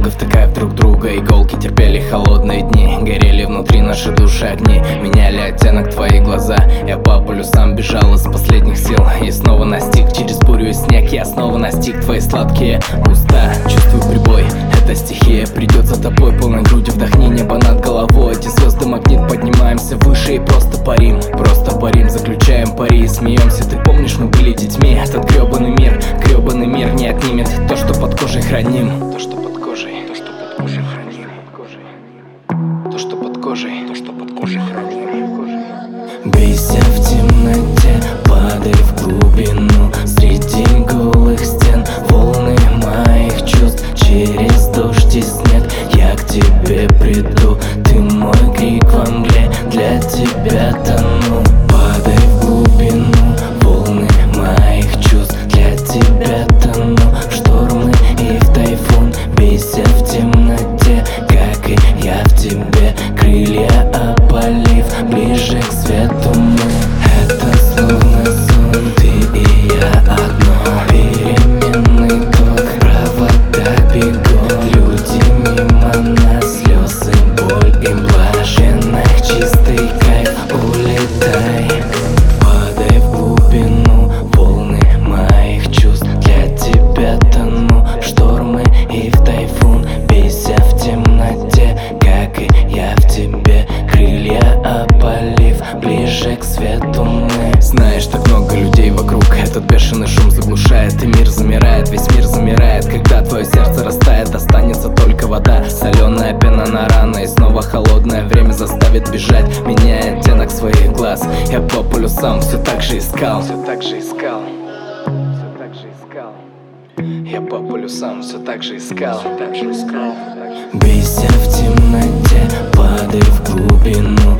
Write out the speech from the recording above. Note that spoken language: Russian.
долго втыкая в друг друга иголки, терпели холодные дни, горели внутри наши души огни, меняли оттенок твои глаза. Я по полюсам бежал из последних сил и снова настиг через бурю и снег. Я снова настиг твои сладкие уста. Чувствую прибой, это стихия, придет за тобой полной грудью. Вдохни небо над головой, эти звезды магнит, поднимаемся выше и просто парим, заключаем пари и смеемся. Ты помнишь, мы были детьми, этот гребаный мир не отнимет то, что под кожей храним. То, что под кожей, то, что под кожей храним. То, что под кожей, то, что под кожей храним. Бейся в темноте, падай в глубину. Среди голых стен волны моих чувств. Через дождь и снег я к тебе приду. Ты мой крик во мгле, для тебя тону. Падай в глубину, волны моих чувств. Для тебя тону в штормы и в тайфун. Бейся в темноте, как и я в тебе. Крылья опалив, ближе к свету мы. Это словно сон, ты и я одно. Переменный ток, провода бегут. Люди мимо нас, слезы, боль и блаженных. Чистый кайф, улетай. Падай в глубину, волны моих чувств. Для тебя тону в штормы и в тайфун. Бейся в темноте, как и я в тебе. Крылья опалив, ближе к свету мы. Знаешь, так много людей вокруг, этот бешеный шум заглушает, и мир замирает, весь мир замирает. Когда твое сердце растает, останется только вода. Соленая пена на раны, и снова холодное время заставит бежать, меняя оттенок своих глаз. Я по полюсам все так же искал, все так же искал, все так же искал. Я по полюсам все так же искал, все так же искал. Бейся в темноте, падай в глубину.